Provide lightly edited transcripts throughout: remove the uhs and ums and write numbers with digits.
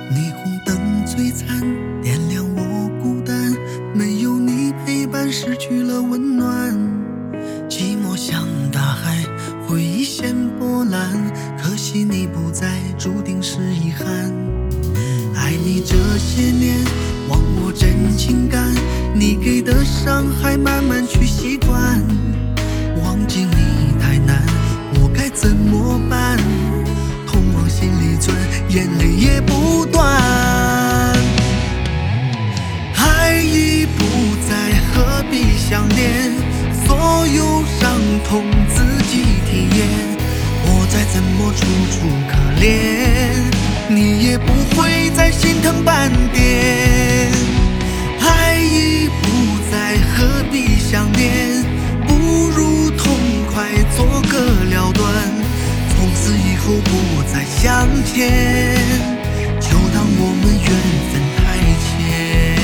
霓虹灯璀璨，点亮我孤单。没有你陪伴，失去了温暖。寂寞像大海，回忆现波澜。可惜你不在，注定是遗憾。爱你这些年，忘我真情感。你给的伤害，慢慢去习惯。忘记你太难，我该怎么办？痛往心里钻，眼泪也不断。爱已不在，何必想念？所有伤痛自己体验。我再怎么楚楚可怜，你也不会再心疼半点。爱已不在，何必想念？不如痛快做个了断。从此以后不再相欠，就当我们缘分太浅。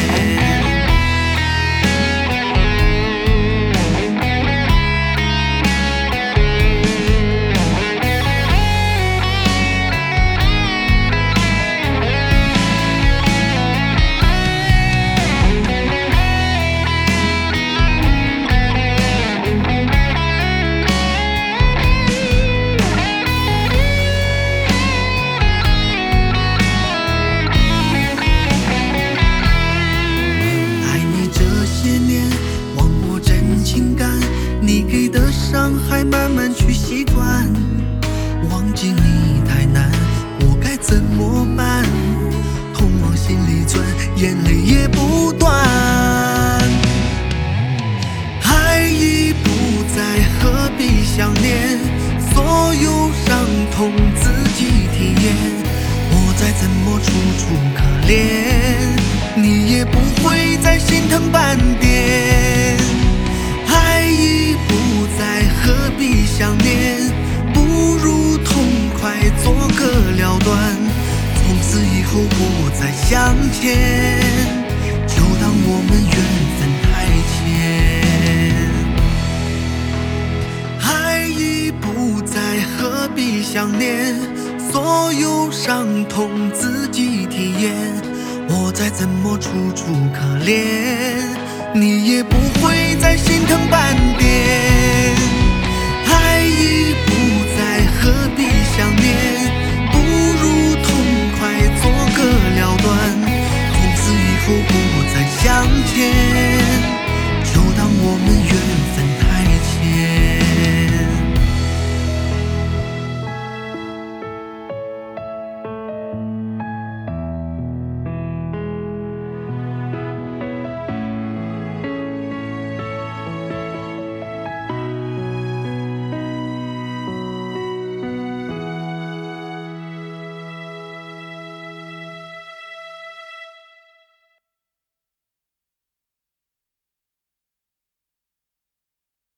你给的伤害，慢慢去习惯。忘记你太难，我该怎么办？痛往心里钻，眼泪也不断。爱已不在，何必想念？所有伤痛自己体验。我再怎么楚楚可怜，你也不会再心疼半点。爱已不在，何必想念？不如痛快做个了断。从此以后不再相欠，就当我们缘分太浅。爱已不在，何必想念？所有伤痛自己体验。我再怎么楚楚可怜，你也不会再心疼半点。爱已不在，何必想念？